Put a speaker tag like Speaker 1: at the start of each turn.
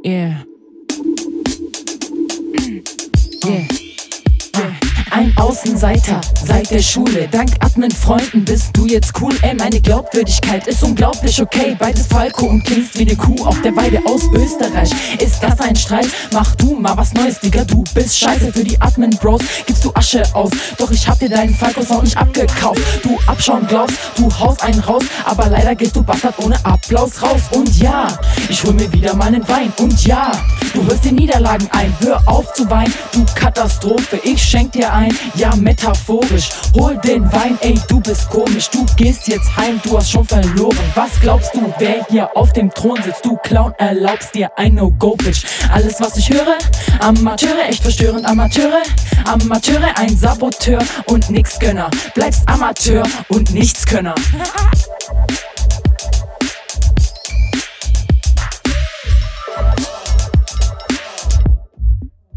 Speaker 1: Yeah. Yeah. Ein Außenseiter seit der Schule. Dank Admin-Freunden bist du jetzt cool. Ey, meine Glaubwürdigkeit ist unglaublich okay. Beides Falco und klingst wie eine Kuh auf der Weide aus Österreich. Ist das ein Streit? Mach du mal was Neues, Digga. Du bist scheiße für die Admin-Bros. Gibst du Asche aus, doch ich hab dir deinen Falco-Sound nicht abgekauft. Du Abschauen glaubst, du haust einen raus, aber leider gehst du Bastard ohne Applaus raus. Und ja, ich hol mir wieder meinen Wein. Und ja, du hörst die Niederlagen ein. Hör auf zu weinen, du Katastrophe. Ich schenk dir ein, ja metaphorisch. Hol den Wein, ey, du bist komisch. Du gehst jetzt heim, du hast schon verloren. Was glaubst du, wer hier auf dem Thron sitzt? Du Clown, erlaubst dir ein No-Go-Bitch. Alles, was ich höre, Amateure, echt verstörend. Amateure, ein Saboteur und nix Gönner. Bleibst Amateur und Nichtskönner.